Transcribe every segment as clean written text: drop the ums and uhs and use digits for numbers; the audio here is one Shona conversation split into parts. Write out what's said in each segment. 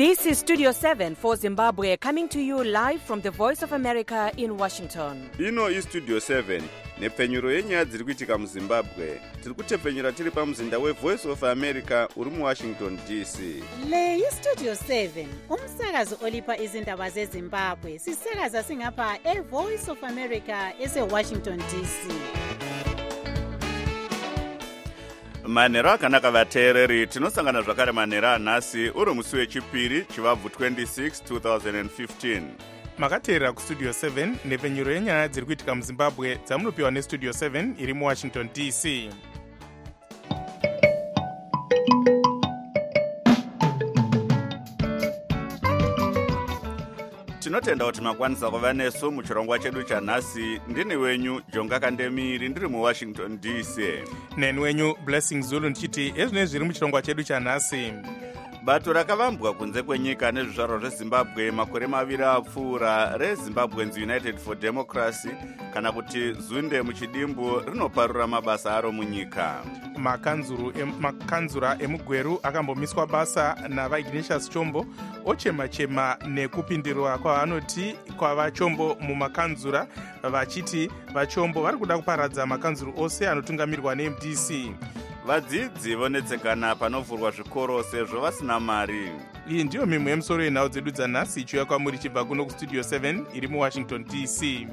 This is Studio 7 for Zimbabwe, coming to you live from the Voice of America in Washington. Ino is Studio 7 nepfenyuro yenyaya dziri kuitika muZimbabwe. Tiri kutepfenyura tiri pamuzinda weVoice of America uri muWashington DC. Le iStudio 7 umsakazo olipa izindaba zeZimbabwe. Sisakaza singapha eVoice of America eseWashington DC. Manheru akanaka vateereri, tinosangana zvakare manheru anhasi uri musi wechipiri chivabvu 26 2015. Makateerera kuStudio 7 nepfenyuro yenyaya dziri kuitika muZimbabwe dzamunopiwa neStudio 7 iri muWashington DC. Tinotenda kuti makwanisa kuva nesu muchirongwa chedu chanhasi. Ndini wenyu Jonga Kandemiri ndiri muWashington DC. Neni wenyu Blessing Zulu ndichiti ezvinenge zviri muchirongwa chedu chanhasi. Bato rakavambwa kunze kwenyika nezvizvarwa zveZimbabwe makore maviri apfuura reZimbabweans United for Democracy kana kuti Zunde muchidimbu rinoparura mabasa aro munyika. Makanzura emugweru akambomiswa basa navaIgnatius Chombo ochema-chema nekupindirwa kwavanoti kwavachombo mumakanzura vachiti vachombo vari kuda kuparadza makanzuru ose anotungamirwa neMDC. Vadzidzi vonetsekana panovhurwa zvikoro sezvo vasina mari. Iyi ndiyo mimwe yemusoro yenhau dzedu dzanhasi ichiuya kwamuri chibva kuno kuStudio 7 iri muWashington DC.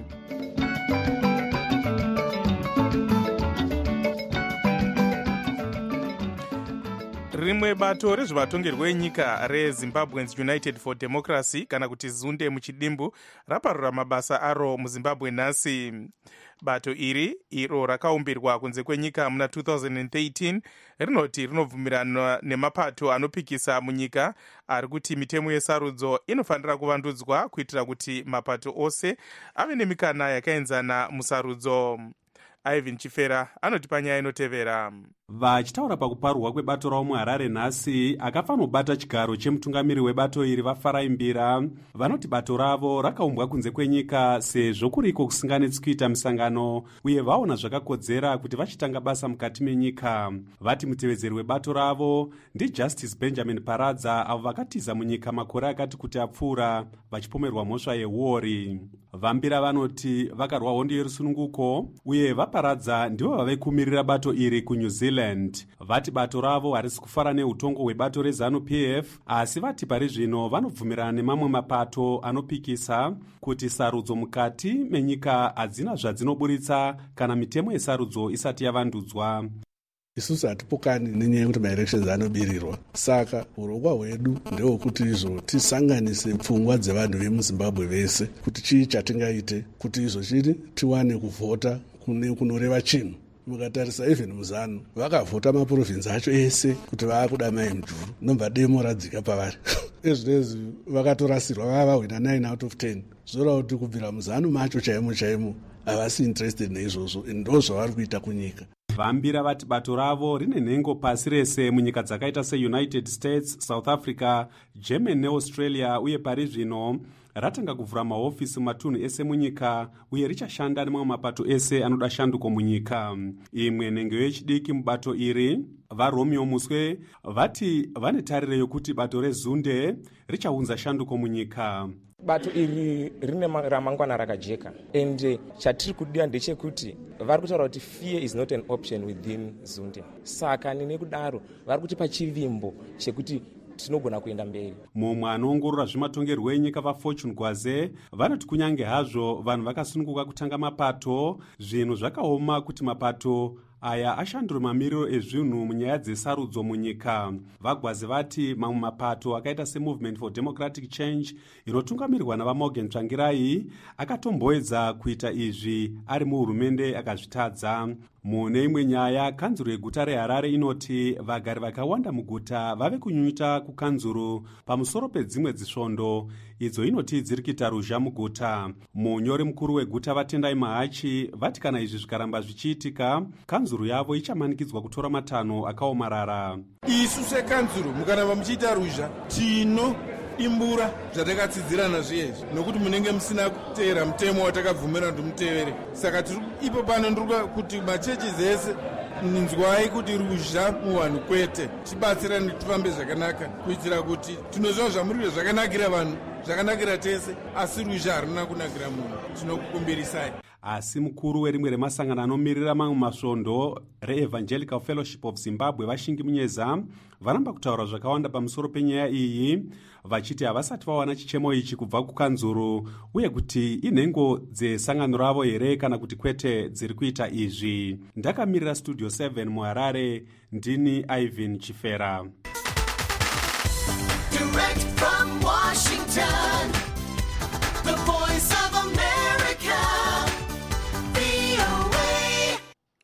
Rimwe bato rezvematongerwo enyika reZimbabweans United for Democracy kana kuti Zunde muchidimbu raparura mabasa aro muZimbabwe nhasi. Bato iro rakaumbirwa kunze kwenyika muna 2013 rinoti rinovhumirana nemapato anopikisa munyika ari kuti mitemo yesarudzo inofanira kuvandudzwa kuitira kuti mapato ose ave nemikana yakaenzana musarudzo. Ivan Chifera anoti panyaya inotevera. Vachitaura pakuparurwa kwebato ravo muHarare nhasi, akafanobata chigaro chemutungamiri webato iri vafaraimbira vanoti bato ravo rakaumbwa kunze kwenyika sezvo kuriko kusinganetsi kuita misangano uye vaona zvakakodzera kuti vachitanga basa mukati menyika. Vati mutevedzeri webato ravo ndiJustice Benjamin Paradza avo vakatiza munyika makore akati kuti apfuura vachipomerwa mhosva yeuori. Vambira vanoti vakarwa hondo yerusununguko uye vaParadza ndivo vavaikumirira bato iri kuNew Zealand. Vati bato ravo harisi kufara neutongo hwebato reZANU-PF asi vati pari zvino vanobvumirana nemamwe mapato anopikisa kuti sarudzo mukati menyika hadzina zvadzinoburitsa kana mitemo yesarudzo isati yavandudzwa. Isusu hatipokani nenyaya yekuti maelections anobirirwa. Saka urongwa hwedu ndehwekuti izvo tisanganise pfungwa dzevanhu vemuZimbabwe vese kuti chii chatingaite kuti izvo chiri tiwane kuvhota kunoreva chinhu. Mukatarisa even muZANU vakavhota maprovinsi acho ese kuti vaakuda mai mujuru nobva demo radzika pavari. Ezvinezvi vakatorasirwa vavahwina 9 out of 10. Zvoreva kuti kubvira muZANU macho chaimo havasi interested neizvozvo, ndo zvavari kuita kunyika. Vambira vati bato ravo rine nhengo pasi rese munyika dzakaita seUnited States, South Africa, Germany neAustralia uye pari zvino ratanga kuvhura mahofisi matunhu ese munyika uye richashanda nemamwe mapato ese anoda shanduko munyika. Imwe nhengo yechidiki mubato iri vaRomeo Muswe vati vane tariro yokuti bato reZunde richaunza shanduko munyika. Bato iri rine ramangwana rakajeka ende chatiri kudiwa ndechekuti vari kutaura kuti fear is not an option within Zunde. Saka nekudaro vari kutipa chivimbo chekuti tinogona kuenda mberi. Mumwe anoongorora zvematongerwo enyika vaFortune Gwaze vanoti kunyange hazvo vanhu vakasununguka kutanga mapato, zvinhu zvakaoma kuti mapato aya ashandura mamiriro ezvinhu munyaya dzesarudzo munyika. VaGwaze vati mamwe mapato akaita seMovement for Democratic Change inotungamirwa navaMorgan Tsvangirai akatomboedza kuita izvi ari muhurumende akazvitadza. Mune imwe nyaya, kanzuro yeguta reHarare inoti vagari vakawanda muguta vave kunyunyuta kukanzuro pamusoro pedzimwe dzisvondo idzo inoti dziri kuita ruzha muguta. Munyori mukuru weguta Vatendai Mahachi vati kana izvi zvikaramba zvichiitika, kanzuro yavo ichamanikidzwa kutora matanho akaomarara. Isu sekanzuro mukaramba muchiita ruzha imbura zvatakatsidzirana zviyezvi nokuti munenge musina kuteera mutemo watakabvumira kuti mutevere. Saka ipo pano ndiri kuti machechi ese ninzwai kuti ruzha muvanhu kwete, tibatsirane tifambe zvakanaka kuitira kuti tinoziva zvamuriro zvakanakira vanhu, zvakanakira tese, asi ruzha harina kunakira munhu. Tinokukumbirisai. Asi mukuru werimwe remasangano anomirira mamwe masvondo reEvangelical Fellowship of Zimbabwe Vashingi Munyeza varamba kutaura zvakawanda pamusoro penyaya iyi, vachiti havasati vawana chichemo ichi kubva kukanzuru uye kuti inhengo dzesangano ravo here kana kuti kwete dziri kuita izvi. Ndakamirira Studio 7 muHarare, ndini Ivan Chifera. Direct from Washington, the voice of America, VOA.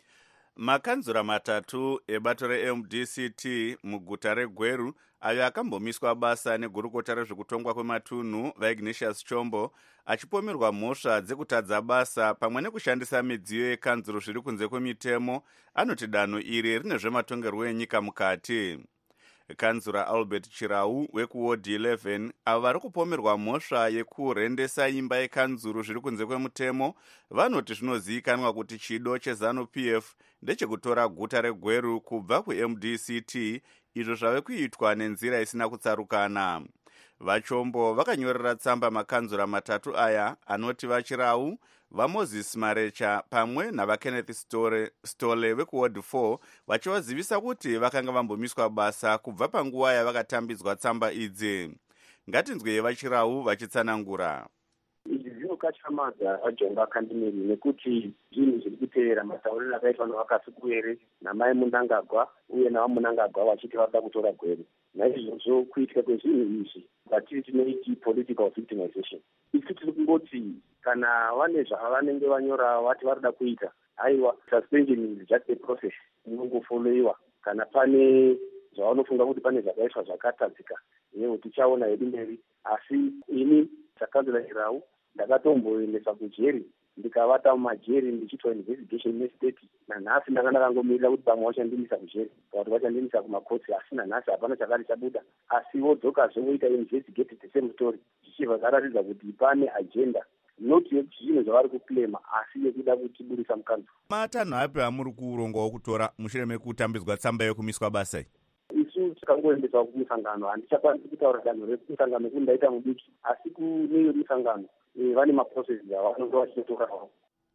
Makanzura matatu ebato reMDCT muguta reGweru ayo akambomiswa basa negurukota rezvekutongwa kwematunhu vaIgnatius Chombo achipomerwa mhosva dzekutadza basa pamwe nekushandisa midziyo yekanzuro zviri kunze kwemitemo, anoti danho iri rine zvematongerwo enyika mukati. Kanzura Albert Chirau wekuwodi 11 avo vari kupomerwa mhosva yekurendesa imba yekanzuro zviri kunze kwemutemo vanoti zvinozivikanwa kuti chido cheZANU-PF ndechekutora guta reGweru kubva kuMDCT, izvo zvave kuitwa nenzira isina kutsarukana. Vachombo vakanyorera tsamba makanzura matatu aya anoti vaChirau, vaMoses Marecha pamwe navaKenneth Stole vekuward 4 vachivazivisa kuti vakanga vambomiswa basa kubva panguva yavakatambidzwa tsamba idzi. Ngatinzwei vaChirau vachitsanangura. Izvi zvinokatyamadza vaJonga akandimiri nekuti zvinhu zviri kuteera matauriro akaitwa navakasikuere namai Munangagwa uye navamunangagwa vachiti vada kutora Gweru. Naizvozvo kuitika kwezvinhu izvi patiri tinoiti political victimization. Isi tiri kungoti kana vane zvavanenge vanyora vati varida kuita, aiwa suspension is just a process inongofoloiwa. Kana pane zvavanofunga kuti pane zvakaitwa zvakatadzika, yeo tichaona hedu mberi. Asi ini sakanzura Chirau ndakatomboendesa kujeri, ndikavata mumajeri ndichitwa investigation nestate. Nanhasi ndakangomirira kuti pamwe vachandimisa kujeri kuti vachandimisa kumakotsi, asi nanhasi hapana chakati chabuda. Asi vodzokazve voita investigate the same story, zvichibva zvaratidza kuti pane agenda not yekuti zvinhu zvavari kuklema asi yekuda kutiburisa mukanzo. Matanho api amuri kuurongwa kutora mushure mekutambidzwa tsamba yokumiswa basa? Isu tikangoendeswa kumusangano, handichakwanisi kutaura danho remusangano kuti ndaita mudiki, asi kuneyo musangano vane maprocesses avanenge vachitotorawo.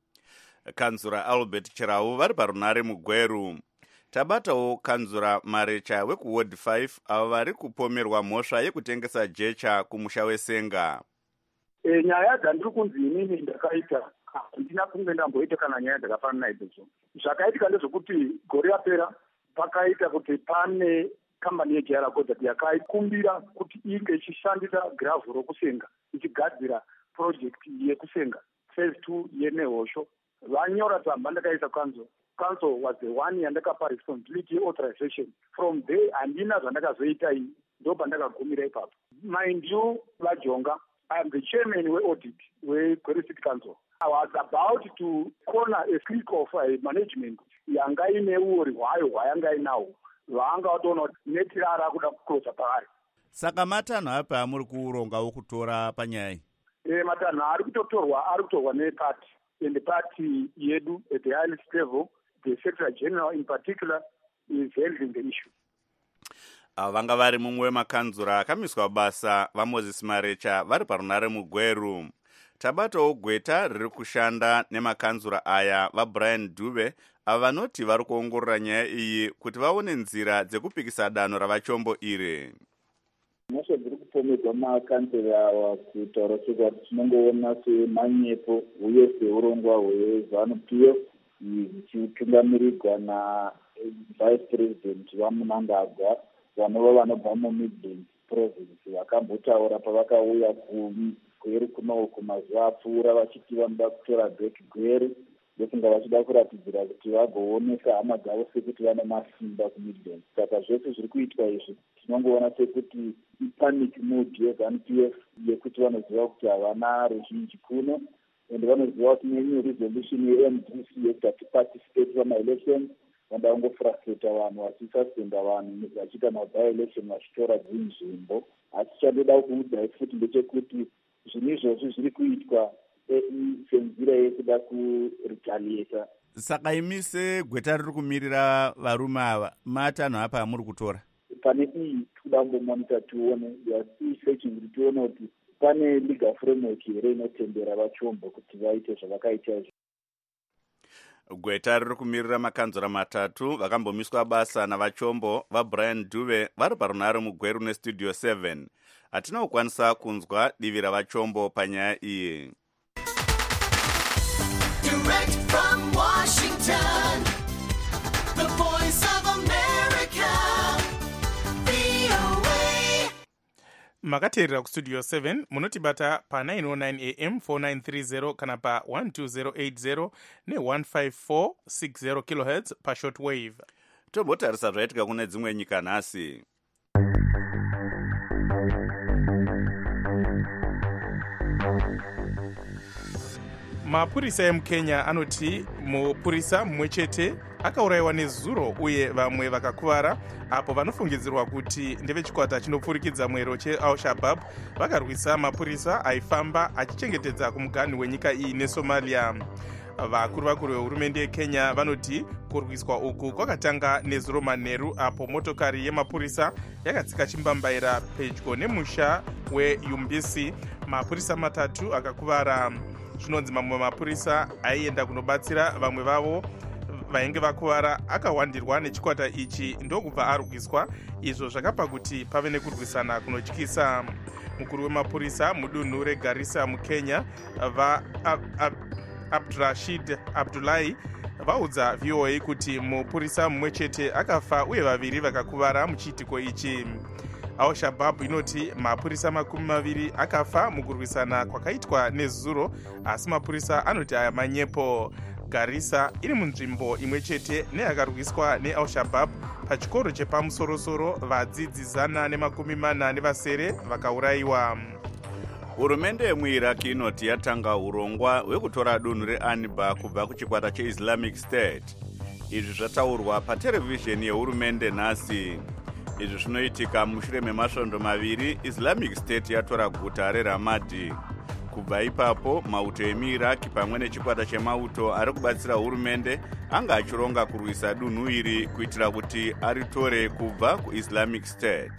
Kanzura Albert Chirau vari parunare muGweru. Tabatawo Kanzura Marecha wekuward 5 avo vari kupomerwa mhosva yekutengesa jecha kumusha weSenga. Nyaya dzandiri kunzi inini ndakaita handina kunge ndamboita kana nyaya dzakafanana naidzodzo. Zvakaitika ndezvokuti gore yapera pakaita kuti pane kambani yeJR Kodati yakaikumbira kuti inge ichishandisa gravhu rokusenga ichigadzira project yekusenga phase 2 yenehosho. Vanyora tsamba ndakaisa council. Council was the one yandakapa responsibility authorization. From there handina zvandakazoita iyi, ndo pandakagumira ipapo. Mind you, vaJonga, I am the chairman we-audit we-Gweru City Council. I was about to corner a clique of management yanga ine uori hwayo hwayanga inawo, vanga watoona kuti netirara kuda kuclosa paari. Saka matanho api amuri kuuronga wokutora panyaya iyi? Matanho ari kutorwa nepati, and the party yedu at the highest level, the Secretary General in particular is handling the issue. Vanga vari mumwe wemakanzura akamiswa basa vaMoses Marecha vari parunare muGweru. Tabatawo gweta riri kushanda nemakanzura aya vaBrian Dube avo vanoti vari kuongorora nyaya iyi kuti vaone nzira dzekupikisa danho ravachombo iri. Mhosva dziri kupomerwa makanzura ava kutaura kuti tinongoona semanyepo uye seurongwa hweZANU-PF zvichitungamirirwa naVice President vaMunangagwa vanova vanobva muMidlands Province, vakambotaura pavakauya kuGweru kunoku mazuva apfuura vachiti vanoda kutora Gweru ndokunga vachida kuratidzira kuti vagoonesa hama dzavo sekuti vane masimba kuMidlands. Saka zvese zviri kuitwa izvi tinongoona sekuti ipanic mood yeZANU-PF yekuti vanoziva kuti havana ruzhinji kuno, ende vanoziva kuti nenew resolution yeMDC yekuti hatiparticipate pamaelections, vanoda kungofrustrata vanhu vachisuspenda vanhu vachiita maby-election vachitora dzinzvimbo. Asi chandoda kuudzai futi ndechekuti zvinhu izvozvi zviri kuitwa senzira yekuda kuretaliata. Saka imi segweta riri kumirira varume ava matanho apa amuri kutora? Pane iyi tikuda kungomonita tione, searching kuti tione kuti pane legal framework here inotendera vachombo kuti vaite zvavakaita izvo. Gweta riri kumirira makanzura matatu vakambomiswa basa navachombo vaBrian Dube vari parunhare mugweru nestudio 7. Hatina kukwanisa kunzwa divi ravachombo panyaya iyi. Direct from Washington, the voice of America, VOA. Makateerera kustudio 7 munotibata pa 909 am 4930 kana pa 12080 ne15460 kHz pa shortwave. Tombotarisa zvaitika kune dzimwe nyika nhasi. Mapurisa emuKenya anoti mupurisa mumwe chete akaurayiwa nezuro uye vamwe vakakuvara apo vanofungidzirwa kuti ndevechikwata chinopfurikidza mwero cheAl-Shabaab vakarwisa mapurisa aifamba achichengetedza kumuganhu wenyika iyi neSomalia. Vakuru vehurumende yeKenya vanoti kurwiswa uku kwakatanga nezuro manheru apo motokari yemapurisa yakatsika chimbambaira pedyo nemusha weYumbisi. Mapurisa matatu akakuvara. Zvinonzi mamwe mapurisa aienda kunobatsira vamwe vavo vainge vakuvara akawandirwa nechikwata ichi ndokubva arwiswa. Izvo zvakapa kuti pave nekurwisana kunotyisa. Mukuru wemapurisa mudunhu reGarissa muKenya Abdurashid Abdullahi vaudza VOA kuti mupurisa mumwe chete akafa uye vaviri vakakuvara muchiitiko ichi. Al-Shabaab inoti mapurisa 20 akafa mukurwisana kwakaitwa nezuro, asi mapurisa anoti aya manyepo. Garissa iri munzvimbo imwe chete neyakarwiswa neAl-Shabaab pachikoro chepamusorosoro. Vadzidzi 140 vakaurayiwa. Hurumende yemuIraq inoti yatanga urongwa hwekutora dunhu reAnbar kubva kuchikwata cheIslamic State. Izvi zvataurwa paterevhizheni yehurumende nhasi. Izvi zvinoitika mushure memasvondo 2 Islamic State yatora guta reRamadi. Kubva ipapo mauto emuIraq pamwe nechikwata chemauto ari kubatsira hurumende anga achironga kurwisa dunhu iri kuitira kuti aritore kubva kuIslamic State.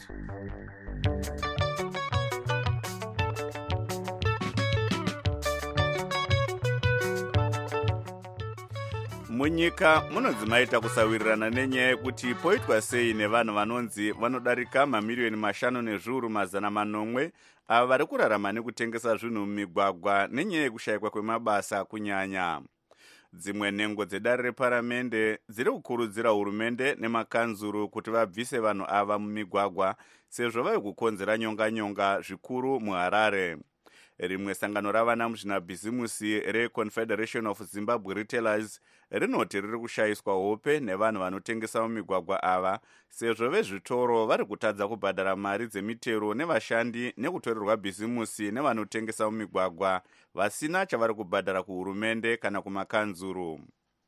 Munyika munonzi maita kusawirirana nenyaya yekuti poitwa sei nevanhu vanonzi vanodarika mamiliyoni 5 nezviuru 800 ava vari kurarama nekutengesa zvinhu mumigwagwa nenyaya yekushayikwa kwemabasa kunyanya. Dzimwe nhengo dzedare reparamende dziri kukurudzira hurumende nemakanzuru kuti vabvise vanhu ava mumigwagwa sezvo vai kukonzera nyonganyonga zvikuru muHarare. Rimwe sangano ravana muzvinabhizimusi reConfederation of Zimbabwe Retailers rinoti riri kushayiswa hope nevanhu vanotengesa mumigwagwa ava sezvo vezvitoro vari kutadza kubhadhara mari dzemitero nevashandi nekutorerwa bhizimusi nevanotengesa mumigwagwa vasina chavari kubhadhara kuhurumende kana kumakanzuru.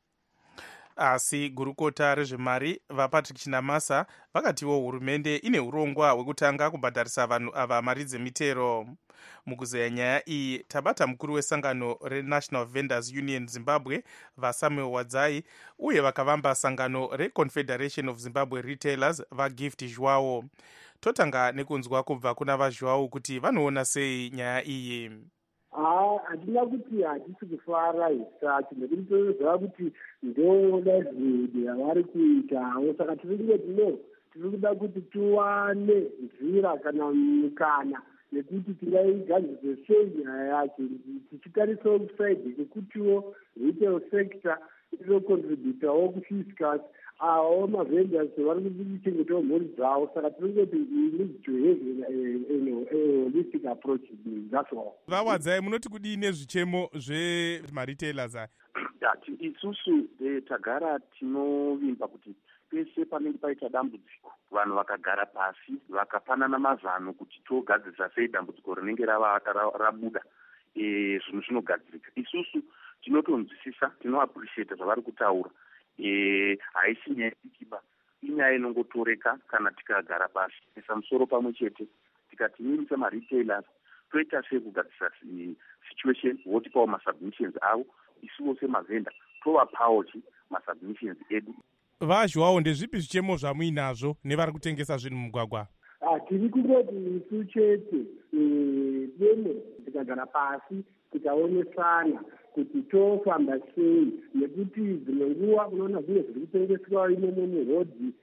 Asi gurukota rezvemari vaPatrick Chinamasa vakatiwo hurumende ine urongwa hwekutanga kubhadharisa vanhu ava mari dzemitero. Mukuzeya nyaya iyi tabata mukuru wesangano reNational Vendors Union Zimbabwe vaSamuel Wadzai uye vakavamba sangano reConfederation of Zimbabwe Retailers vaGift Joao. Totanga nekunzwa kubva kuna vaJoao kuti vanoona sei nyaya iyi. Handina kuti hatisi kufara isacho nekuti toziva kuti ndoda zvinhu yavari kuitawo, saka tiri kuda kuti tiwane nzira kana mikana nekuti tingaigadzise sei nyaya yacho tichitarisa kusaidhi kwekutiwo retail sector inocontributawo kufiscus avo mavendors vari kuchengetawo mhuri dzavo, saka tinongoti need to have a holistic approach. That's all. Vawadzai munoti kudii nezvichemo zvemaretailers aya? Isusu tagara tinovimba kuti pese panenge paita dambudziko vanhu vakagara pasi vakapanana mazano kuti togadzirisa sei dambudziko rinenge rabuda zvinhu zvinogadzirika. Isusu tinotonzwisisa, tinoappreciate zvavari kutaura. Haisi nyaya ikiba, inyaya inongotoreka kana tikagara pasi isa musoro pamwe chete tikati mirisa maretailers toita sekugadzisa situation votipawo masubmissions avo isuwo semavhenda tovapawo masubmissions edu. Vazhwawo ndezvipi zvichemo zvamuinazvo nevari kutengesa zvinhu mumugwagwa? Tiri kungoti isu chete demo tikagara pasi tikaonesana kuti tofamba sei, nekuti dzimwe nguva unoona zvinhu zviri kutengeswa imomo murodhi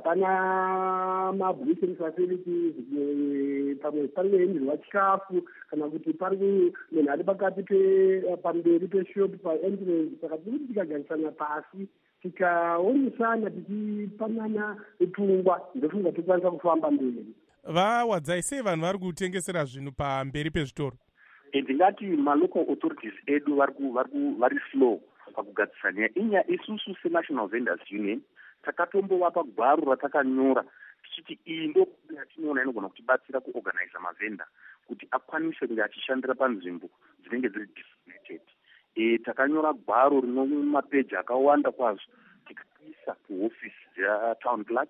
hapana mabhuishing facilities, pamwe panoenderwa chikafu kana kuti pari munhu ari pakati pamberi peshopu paentrance. Saka tiri kuti tikagarisana pasi tikaonesana tichipanana pfungwa ndofunga tikwanisa kufamba mberi. Vawadzai sei vanhu vari kutengesera zvinhu pamberi pezvitoro? Ndingati malocal authorities edu vari slow pakugadzisanya inya. Isusu seNational Vendors Union takatombovapa gwaro ratakanyora tichiti iyi ndo yatinoona inogona kutibatsira kuorganiza mavhenda kuti akwanise kunge achishandira panzvimbo dzinenge dziri designated. Takanyora gwaro rino mapeji akawanda kwazvo tikaisa kuhofisi dzatown clerk.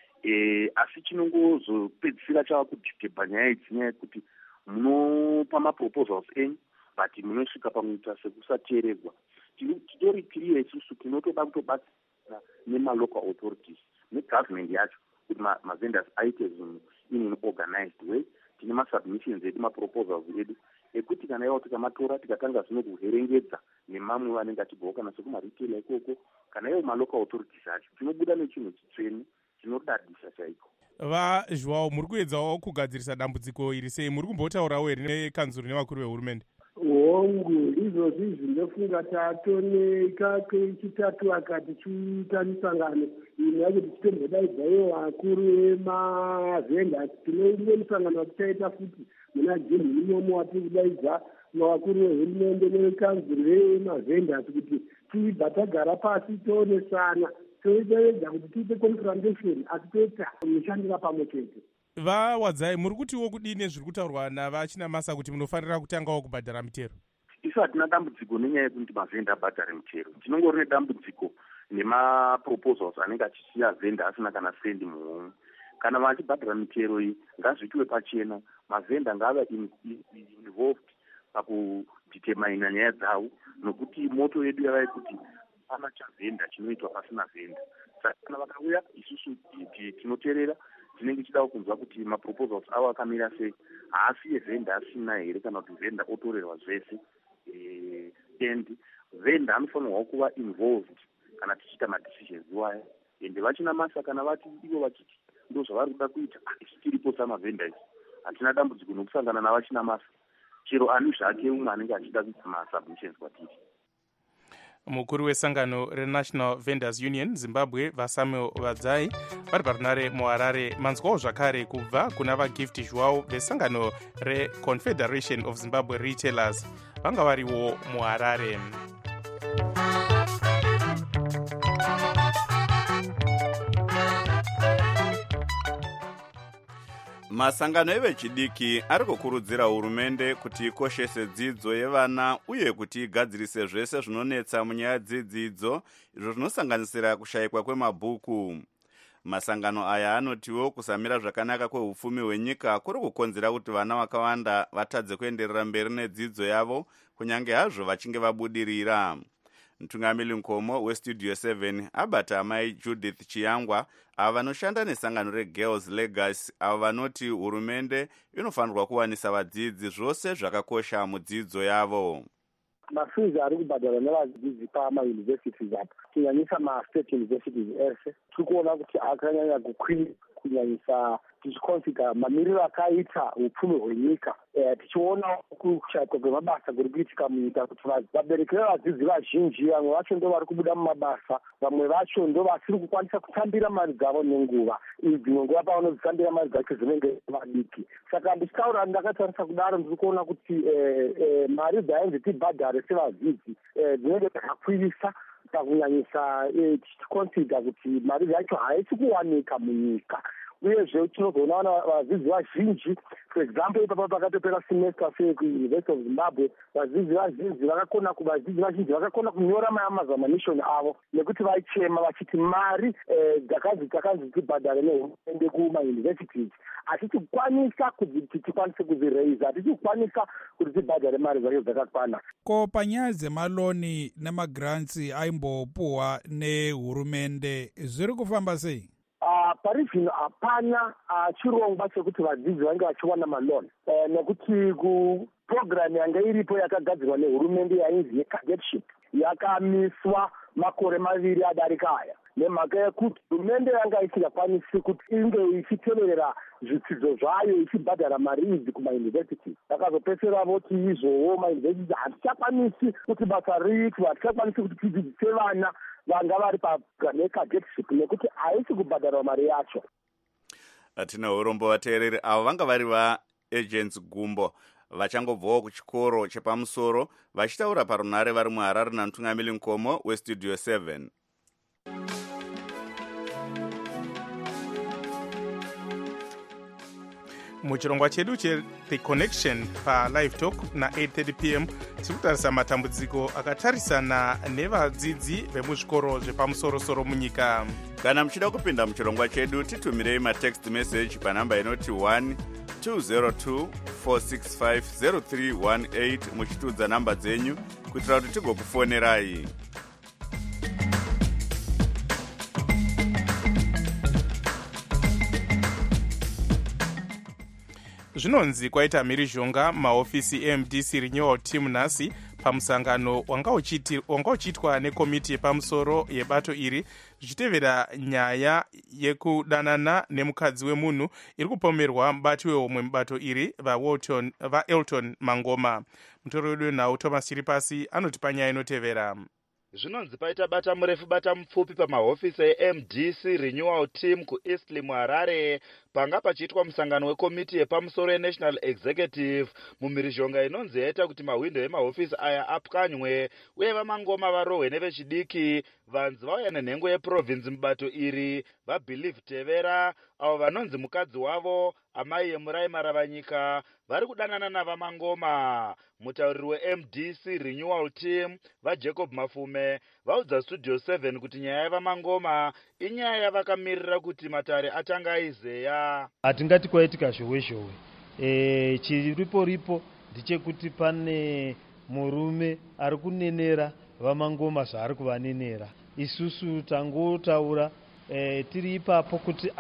Asi chinongozopedzisira chava kudhibha nyaya idzinya yekuti munopa maproposals enyu but munosvika pamuita sekusateererwa. Titori tiriyo isusu tinotoda kutobatsira nemalocal authorities negovernment yacho kuti mavendors aite zvinhu in an organized way. Tine masubmissions edu, maproposals edu ekuti kana ivo tikamatora tikatanga zvino kuherengedza nemamwe vanenge achibvawo kana sekumaritela ikoko, kana ivo malocal authorities acho tinobuda nechinhu chitsvene chinodadisa chaiko. Vazhwawo muri kuedzawo kugadzirisa dambudziko iri sei? Muri kumbotaurawo here nekanzuro nevakuru vehurumende? Hongu izvozvi zvinofunga tatoneka kwechitatu akati chiita misangano imwe yacho tichitombodaidzaiwo vakuru vemavhenda. Tine imwe misangano tichaita futi muna June imomo watiri kudaidza navakuru vehurumende nekanzuro vemavhenda kuti tibva tagara pasi toonesana toedza kuti tiite confrontation asi toita kushandira pamwe chete. Vawadzai, muri kutiwo kudini zviri kutaurwa navachinamasa kuti munofanira kutangawo kubhadhara mitero? Isu hatina dambudziko nenyaya yekuti mavhenda abhadhare mitero. Tinongori nedambudziko nemaproposals anenge achisiya vhenda asina kana sendi muhomwe. Kana vachibhadhara mitero iyi ngazviitwe pachena, mavhenda ngava involved pakudetermina nyaya dzavo, nokuti moto yedu yava yekuti hapana chavhenda chinoitwa pasina vhenda. Saka kana vakauya isusu tinoteerera, tinenge tichidawo kunzwa kuti maproposals avo akamira sei, haasi yevhenda asina here kana kuti vhenda otorerwa zvese. And vhenda anofanirwa kuva involved kana tichiita madecisions iwaya. Ende vachinamasa kana vati ivo vachiti ndo zvavari kuda kuita, isu tiripo samavhenda isi hatina dambudziko nokusangana navachinamasa, chero ani zvake umwe anenge achida kuita masubmissions kwatiri. Mukuru wesangano reNational Vendors Union Zimbabwe vaSamuel Vadzai vari parunare muHarare. Manzwawo zvakare kubva kuna vaGift Zhwau vesangano reConfederation of Zimbabwe Retailers vanga variwo muHarare. Masangano evechidiki ari kukurudzira hurumende kuti ikoshese dzidzo yevana uye kuti igadzirise zvese zvinonetsa munyaya dzedzidzo, izvo zvinosanganisira kushayikwa kwemabhuku. Masangano aya anotiwo kusamira zvakanaka kwehupfumi hwenyika kuri kukonzera kuti vana vakawanda vatadze kuenderera mberi nedzidzo yavo kunyange hazvo vachinge vabudirira. Mtungamiri Nkomo weStudio 7 abata amai Judith Chiyangwa ava vanoshanda nesangano reGirls Legacy ava vanoti hurumende inofanirwa kuwanisa vadzidzi zvose zvakakosha mudzidzo yavo. Mafizi ari kubhadharwa nevadzidzi pamayunivhesiti apa kunyanyisa mastate universities ese tiri kuona kuti akanyanya kukwira kunyanyisa tichiconsider mamiriro akaita upfumi hwenyika. Tichiona kushayikwa kwemabasa kuri kuitika munyika kuti vabereki vevadzidzi vazhinji vamwe vacho ndo vari kubuda mumabasa, vamwe vacho ndo vasiri kukwanisa kutambira mari dzavo nenguva. Dzimwe nguva pavanozitambira mari dzacho dzinenge vadiki. Saka ndichitaura ndakatarisa kudaro ndiri kuona kuti mari dzainzi tibhadhare sevadzidzi dzinenge dzakakwirisa pakunyanyisa tichiconsider kuti mari dzacho haisi kuwanika munyika. uyezve tinozoona vadzidzi vazhinji for example ipapa pakatopera semester kuuniversity of zimbabwe vadzidzi vazhinji vakakona kunyora maexamination avo nekuti vaichema vachiti mari takanzi tibhadhare nehurumende kumauniversities hatichikwanisa kuti tikwanise kuziraise, hatichikwanisa kuti tibhadhare mari dzacho dzakakwana. Ko panyaya dzemaloni nemagrants aimbopuhwa nehurumende zviri kufamba sei? Pari zvino hapana chirongwa chekuti vadzidzi vange vachiwana maloni nekuti kupurogiramu yanga iripo yakagadzirwa nehurumende yainzi yecadetship yakamiswa makore 2 adarika aya nemhaka yekuti hurumende yanga isingakwanisi kuti inge ichiteverera zvidzidzo zvayo ichibhadhara mari idzi kumauniversity. Vakazopedzisira voti izvowo mauniversity hatichakwanisi kuti basa riitwa, hatichakwanisi kuti tidzidzise vana vanga vari pacadetship nekuti haisi kubhadharwa mari yacho. Tina urombo vateereri avo vanga vari vaagents gumbo vachangobvawo kuchikoro chepamusoro vachitaura parunare vari muharare namutungamiri nkomo westudio 7. muchirongwa chedu cheThe Connection palive talk na8:30 pm tikutarisa matambudziko akatarisana nevadzidzi vemuzvikoro zvepamusorosoro munyika. Kana muchida kupinda muchirongwa chedu titumirei matext message panhamba inoti 12024650318 muchitudza namba dzenyu kuitira kuti tigokufonerai. Zvinonzi kwaita mhirizhonga mahofisi eMDC Renewal Team nhasi pamusangano wanga uchiitwa nekomiti yepamusoro yebato iri zvichitevera nyaya yekudanana nemukadzi wemunhu iri kupomerwa mubati wehomwe mubato iri vaElton Mangoma. Mutori wedu wenhau Thomas Chiripasi anotipa nyaya inotevera. Zvinonzi paita bata murefu bata mupfupi pamahofisi eMDC Renewal Team kuEastleigh muHarare panga pachiitwa musangano wekomiti yepamusoro yeNational Executive mumhirizhonga inonzi yaita kuti mahwindo emahofisi aya apwanywe uye vaMangoma varohwe nevechidiki. Vanzi vauya nenhengo yeprovinzi mubato iri vaBelieve Tevera avo vanonzi mukadzi wavo amai yemuraimara vanyika vari kudanana navaMangoma. Mutauriri weMDC Renewal Team vaJacob Mafume vaudza studio 7 kuti nyaya yavaMangoma inyaya yavakamirira kuti matare atanga aizeya. Hatingati kwaitika zhowe chiripo ndechekuti pane murume ari kunenera vaMangoma zvaari kuvanenera. Isusu tangotaura tiri ipapo kuti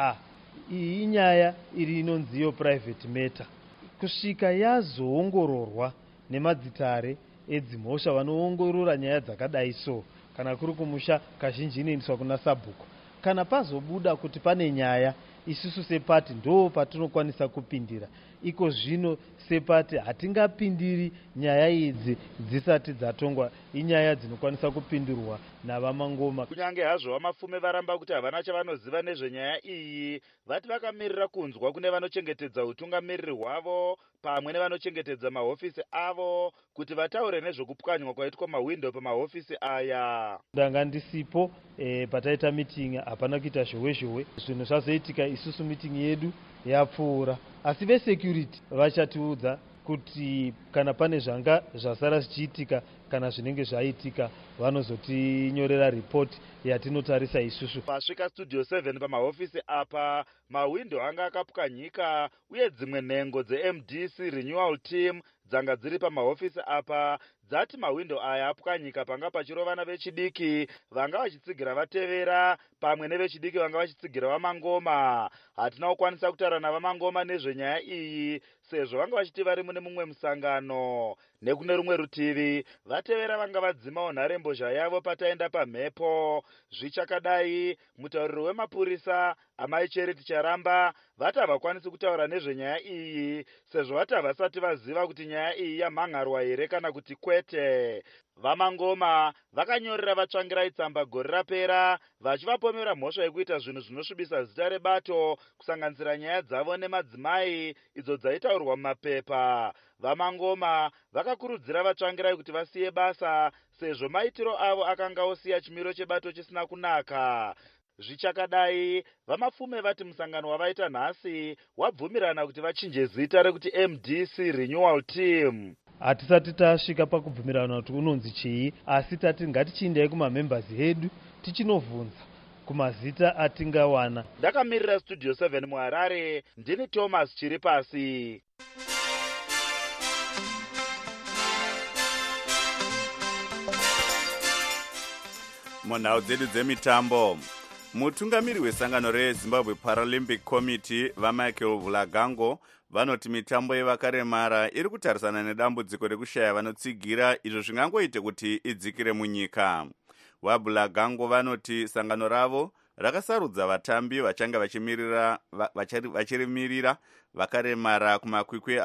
iyi inyaya iri inonziyo private matter kusvika yazoongororwa nemadzitare edzimhosva vanoongorora nyaya dzakadai so. Kana kuri kumusha kazhinji inoendeswa kuna sabhuku. Kana pazobuda kuti pane nyaya isusu sepati ndo patinokwanisa kupindira. Iko zvino sepati hatingapindiri nyaya idzi dzisati dzatongwa. Inyaya dzinokwanisa kupindirwa navaMangoma. Kunyange hazvo vaMafume varamba kuti havana chavanoziva nezvenyaya iyi, vati vakamirira kunzwa kune vanochengetedza utungamiriri hwavo pamwe nevanochengetedza mahofisi avo kuti vataure nezvokupwanywa kwaitwa mahwindo pamahofisi aya. Ndanga ndisipo pataita meeting hapana kuita zhowe. Zvinhu zvazoitika isusu meeting yedu yapfuura. Asi vesecurity vachatiudza kuti kana pane zvanga zvasara zvichiitika kana zvinenge zvaitika vanozotinyorera report yatinotarisa isusu. Pasvika studio 7 pamahofisi apa mahwindo anga akapwanyika uye dzimwe nhengo dzeMDC Renewal Team dzanga dziri pamahofisi apa dzati mahwindo aya apwanyika panga pachirovana vechidiki vanga vachitsigira vatevera pamwe nevechidiki vanga vachitsigira vaMangoma. Hatina kukwanisa kutaura navaMangoma nezvenyaya iyi sezvo vanga vachiti vari mune mumwe musangano. Nekune rumwe rutivi vatevera vanga vadzimawo nharembozha yavo pataenda pamhepo. Zvichakadai mutauriri wemapurisa amai Charity Charamba vati havakwanisi kutaura nezvenyaya iyi sezvo vati havasati vaziva kuti nyaya iyi yamhangarwa here kana kuti kwete. VaMangoma vakanyorera vatsvangirai tsamba gore rapera vachivapomera mhosva yekuita zvinhu zvinosvibisa zita rebato kusanganisira nyaya dzavo nemadzimai idzo dzaitaurwa mumapepa. VaMangoma vakakurudzira vatsvangirai kuti vasiye basa sezvo maitiro avo akanga osiya chimiro chebato chisina kunaka. zvichakadai vamafume vati musangano wavaita nhasi wabvumirana kuti vachinje zita rekuti MDC Renewal Team. Hatisati tasvika pakubvumirana kuti unonzi chii, asi tati ngatichiendai kumamembers edu tichinovhunza kumazita atingawana. Ndakamirira Studio 7 muHarare, ndini Thomas Chiripasi. munhau dzedu dzemitambo, mutungamiri wesangano rezimbabwe paralympic committee vamichael vulagango vanoti mitambo yevakaremara iri kutarisana nedambudziko rekushaya vanotsigira, izvo zvingangoite kuti idzikire munyika. Vabulagango vanoti sangano ravo rakasarudza vatambi vachange vachirimirira vakaremara kumakwikwi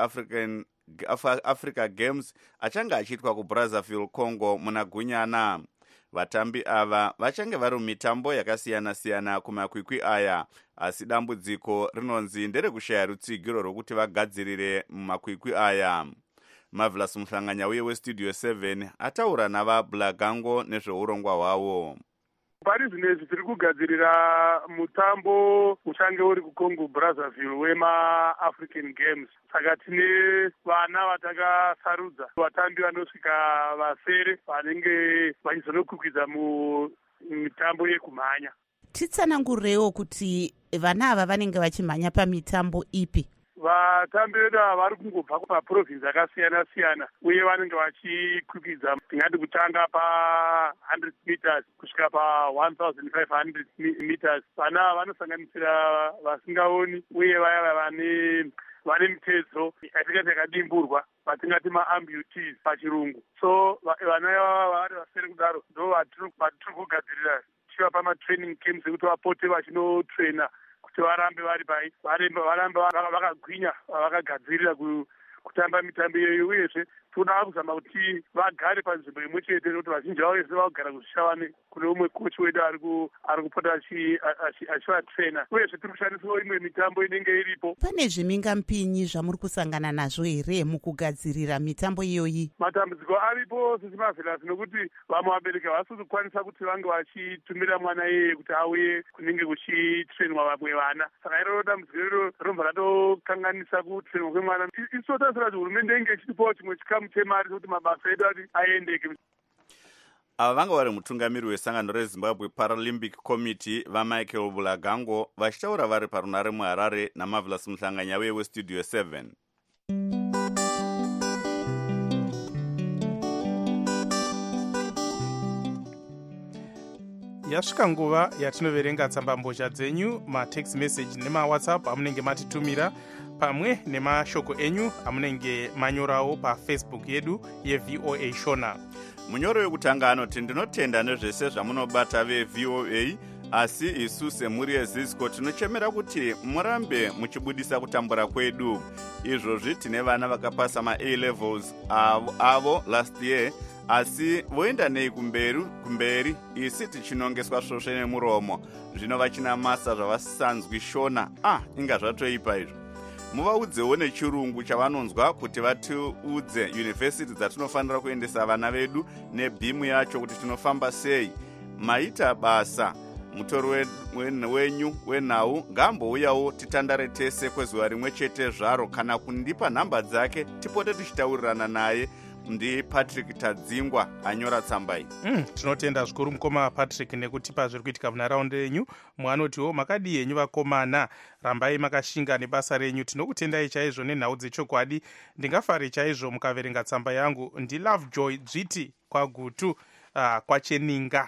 Africa Games achange achiitwa kuBrazzaville, Congo muna Gunyana. Vatambi ava vachange vari mumitambo yakasiyana-siyana kumakwikwi aya, asi dambudziko rinonzi nderekushaya rutsigiro rwokuti vagadzirire mumakwikwi aya. Marvelous Muhlanganya uye weStudio 7 ataura navaBulagango nezveurongwa hwavo. Pari zvinezvi tiri kugadzirira mutambo uchange uri kuCongo Brazzaville wemaAfrican Games. Saka tine vana vatakasarudza, vatambi vanosvika vasere vanenge vachizonokwikwiza mumitambo yekumhanya. Titsanangurewo kuti vana ava vanenge vachimhanya pamitambo ipi? Vatambi vedu ava vari kungobva kumaprovinsi akasiyana-siyana uye vanenge vachikwikwidza tingati kutanga pa100 meters kusvika pa1500 meters. Vana ava vanosanganisira vasingaoni uye vaya vane mitezo yatingati yakadimburwa, vatingati maamputees pachirungu. So vana ava vari vasere kudaro ndo vatiri kugadzirira tichivapa matraining camps ekuti vapote vachinotraina kuti varambe varambe vakagwinya, vakagadzirira kutamba mitambo iyoyo. Uyezve toda kuzama kuti vagare panzvimbo imwe chete, nokuti vazhinji vavo vese vagara kuzvishavane kune umwe kochi wedu ari kupota achivatraina. Uyezve tiri kushandisawo imwe mitambo inenge iripo. Pane zvimhingamupinyi zvamuri kusangana nazvo here mukugadzirira mitambo iyoyi? Matambudziko aripo sesimavhelasi, nokuti vamwe vabereki havasi kukwanisa kuti vange vachitumira mwana iyeye kuti auye kunenge kuchitrainwa vamwe vana. Saka iroro dambudziko iroro rinobva ratokanganisa kutrainwa kwemwana. Isotasira kuti hurumende inge ichitipawo chimwe chikamu chemari kuti mabasa edu aendeke. Ava vanga vari mutungamiri wesangano reZimbabwe Paralympic Committee vamichael Vulagango vachitaura vari parunare muHarare naMarvelous Muhlanganya uye weStudio 7. Yasvika nguva yatinoverenga tsambambozha dzenyu, matext message nemawhatsapp amunenge matitumira, pamwe nemashoko enyu amunenge manyorawo pafacebook yedu yeVOA Shona. Munyoro wekutanga anoti ndinotenda nezvese zvamunobata veVOA, asi isu semhuri yeZisco tinochemera kuti murambe muchibudisa kutambura kwedu. Izvozvi tine vana vakapasa ma-A-levels avo last year, asi voenda nei kumberi isi tichinongeswa svosve nemuromo. Zvino vachina masa zvavasanzwi Shona. Inga zvatoipa izvo. Muvaudzewo nechirungu chavanonzwa kuti vatiudze yunivhesiti dzatinofanira kuendesa vana vedu nebhimu yacho kuti tinofamba sei. Maita basa. Mutori wenyu wenhau ngambouyawo titandare tese kwezuva rimwe chete zvaro, kana kundipa nhamba dzake tipote tichitaurirana naye. Ndi Patrick Tadzingwa anyora tsamba iyi. Tinotenda zvikuru mukoma Patrick nekutipa zviri kuitika munharaunda yenyu. Mwanotiwo makadi yenyu vakomana, rambai makashinga nebasa renyu. Tinokutendai chaizvo nenhau dzechokwadi. Ndingafari chaizvo mukaverenga tsamba yangu. Ndi Lovejoy Dzviti kwagutu kwacheninga.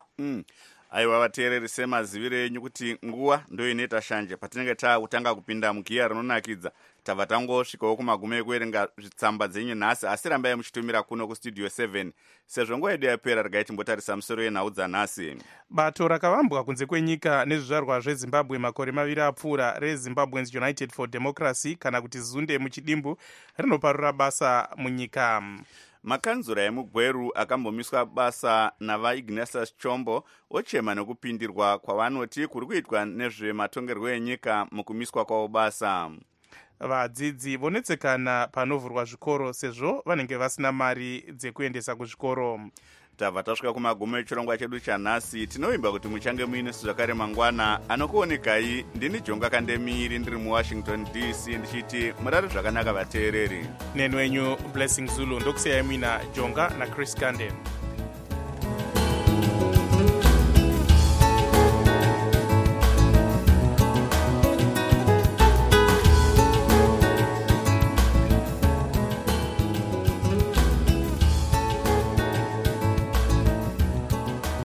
Aiwa vateereri, semazivire enyu kuti nguva ndoinoita shanje. Patinenge taakutanga kupinda mugiya rinonakidza, tabva tangosvikawo kumagume ekuverenga zvitsamba dzenyu nhasi, asi rambai muchitumira kuno kuStudio 7 sezvo nguva yedu yapera. Regai timbotarisa musoro yenhau dzanhasi. Bato rakavambwa kunze kwenyika nezvizvarwa zveZimbabwe makore maviri apfuura reZimbabweans United for Democracy, kana kuti Zunde muchidimbu, rinoparura basa munyika. Makanzura emugweru akambomiswa basa navaIgnatius Chombo ochema nekupindirwa kwavanoti kuri kuitwa nezvematongerwo enyika mukumiswa kwavo basa. Vadzidzi vonetsekana panovhurwa zvikoro sezvo vanenge vasina mari dzekuendesa kuzvikoro. tabva tasvika kumagumo echirongwa chedu chanhasi. Tinovimba kuti muchange muinesu zvakare mangwana. Anokuonekai ndini Jonga Kandemiri ndiri muWashington DC ndichiti murare zvakanaka vateereri. Neni wenyu Blessing Zulu ndokusiyai muina Jonga naChris Kanden.